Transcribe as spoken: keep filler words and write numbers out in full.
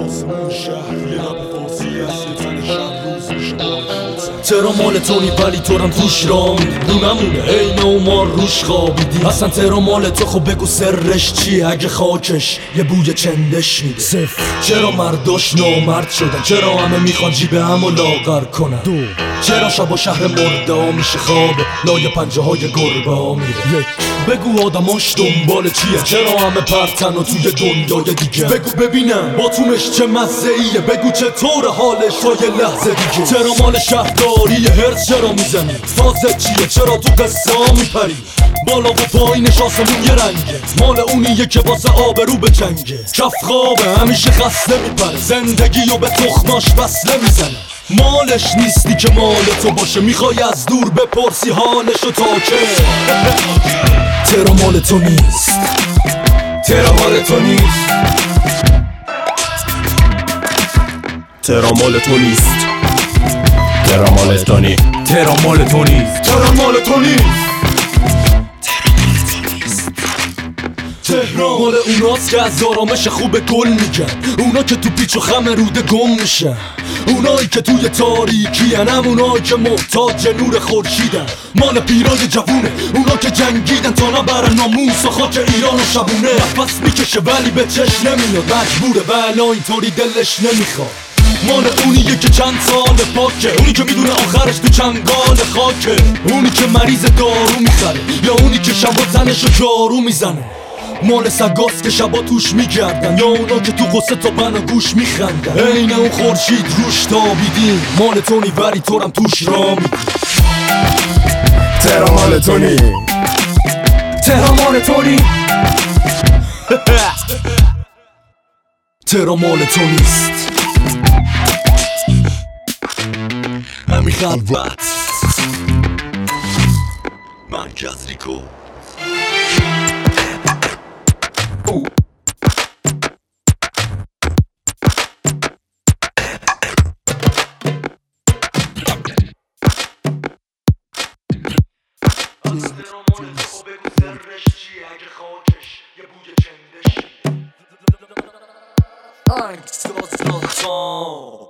آسمون شهر یه لب فارسی هست یه تن شب روز میشه تهران مال تونی ولی تورم توش را میدی نمونه عینه و ما روش خوابیدی اصلا تهران مال تو خب بگو سرش چیه اگه خاکش یه بوی چندش میده صفر چرا مرداش نامرد شدن چرا همه میخوان جیب همو لاغر کنن دو چرا شب و شهر مرده میشه خوابه لای پنجه های گربه میره یک بگو آدماش دنبال چیه چرا همه پرتن و توی دنیای دیگه بگو ببینم باتونش چه مزه ایه بگو چطور حالش تا یه لحظه دیگه چرا مال شهرداری هرز چرا میزنی فازت چیه چرا تو قصه میپری بالا و پایینش آسمون یه رنگه مال اونیه که واسه آبرو به جنگه کف خوابه همیشه خسته میپره زندگی و به تخماش وصله میزنه مالش نیستی که مال تو باشه میخوای از دور بپرسی حالشو تا که تهران مال تو نیست تهران مال تو نیست تهران مال تو نیست تهران مال تو نیست تهران مال تو نیست تهران مال تو نیست تهران مال اوناست که از آرامش خوب گل میگن اونا که تو پیچ و خم روده گم میشن اونایی که توی تاریکی هن همونایی که محتاج نور خورشیدن مال پیرای جوونه اونا که جنگیدن تا نبرن ناموس و خاک ایران و شبونه نفس میکشه ولی به چش نمیاد مجبوره ولی اینطوری دلش نمیخواد مال اونیه که چند سال پاکه اونی که میدونه آخرش تو چنگال خاکه اونی که مریض دارو میخره یا اونی که شبا تنشو جارو میزنه مال سگاست که شبا توش میگردن یا اونا که تو غصه تا بنا گوش میخندن عین اون خورشید روش تابیدیم مال تونی ولی تورم توش را میدی تهران مال تو نیست تهران مال تونی تهران مال تو نیست همین خلوت مرکز ریکو I'm so so so